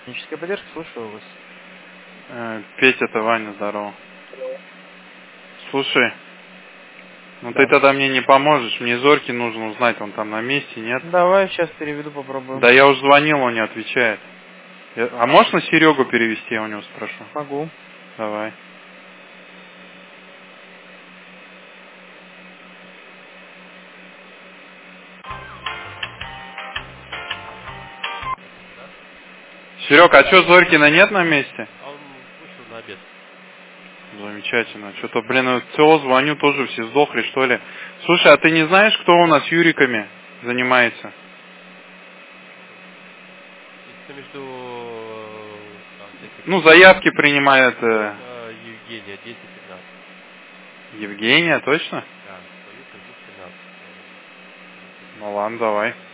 Техническая поддержка, слушаю вас. Петя, это Ваня, здорово. Слушай, ну Да. ты тогда мне не поможешь, мне Зорьки нужно узнать, он там на месте, нет? Давай, сейчас переведу, попробуем. Да я уже звонил, он не отвечает. А можешь на Серегу перевести, я у него спрошу? Могу. Давай. Серег, а что, Зорькина нет на месте? А он вышел на обед. Замечательно. Что-то, блин, ЦО звоню, тоже все сдохли, что ли. Слушай, а ты не знаешь, кто у нас Юриками занимается? Это между... Ну, заявки принимает Евгения, 10-15. Евгения, точно? Да, поют 11-15. Ну ладно, давай.